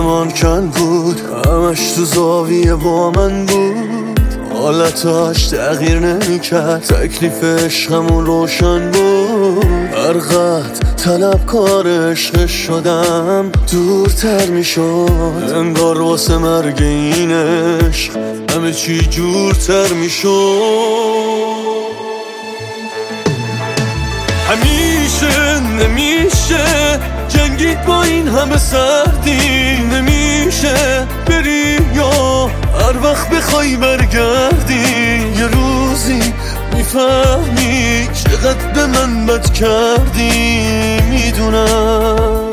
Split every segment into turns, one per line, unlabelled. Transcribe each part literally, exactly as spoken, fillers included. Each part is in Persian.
آسمان کن بود، همش تو زاویه با من بود، حالتاش تغییر نمیکرد، تکلیف عشقمون روشن بود. هرقدر طلبکار عشق شدم دورتر میشد، انگار واسه مرگ این عشق همه چی جورتر میشد. همیشه نمیشه جنگید با این همه سردی، نمیشه بری یا هر وقت بخوای برگردی. یه روزی میفهمی چقدر به من بد کردی. میدونم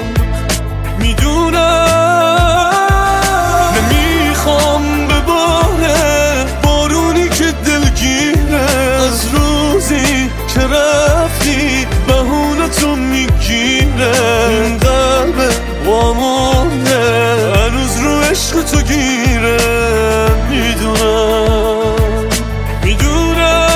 میدونم نمیخوام بباره بارونی که دلگیره، از روزی که رفتی بهونتو میگیره. این قلب وامونه هنوز رو عشق تو گیره. میدونم میدونم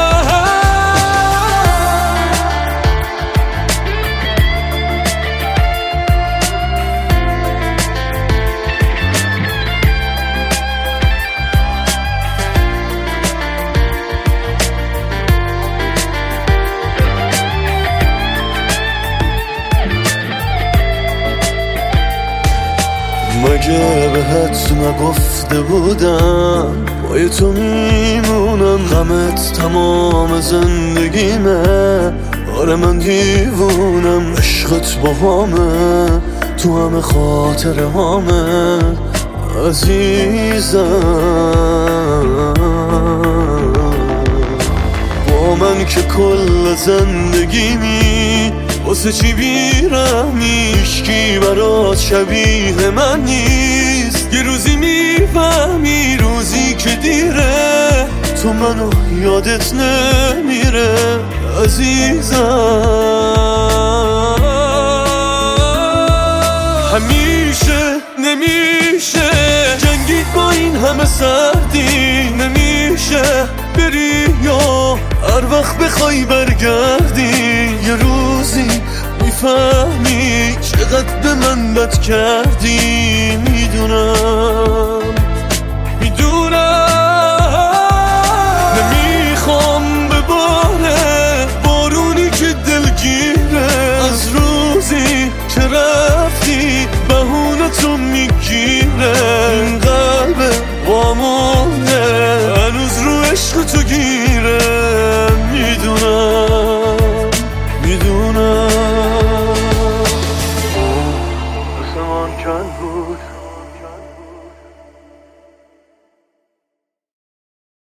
مگه بهت نگفته بودم پای تو میمونم، غمت تمام زندگیمه. آره من دیوونم، عشقت با همه تو همه خاطره همه عزیزم. با من که کل زندگیمی واسه چی بیرحمی، هیچکی برات شبیه من نیست. یه روزی میفهمی روزی که دیره تو منو یادت نمیره عزیزم. همیشه نمیشه جنگید با این همه سردی، نمیشه بری یا هر وقت بخوای برگردی. یه روزی میفهمی چقدر به من بد کردی. میدونم میدونم نمیخوام بباره بارونی که دلگیره، از روزی که رفتی بهونتو میگیره. این قلب وامونه هنوز رو عشق تو گیره. میدونم میدونم آسمان کن بود،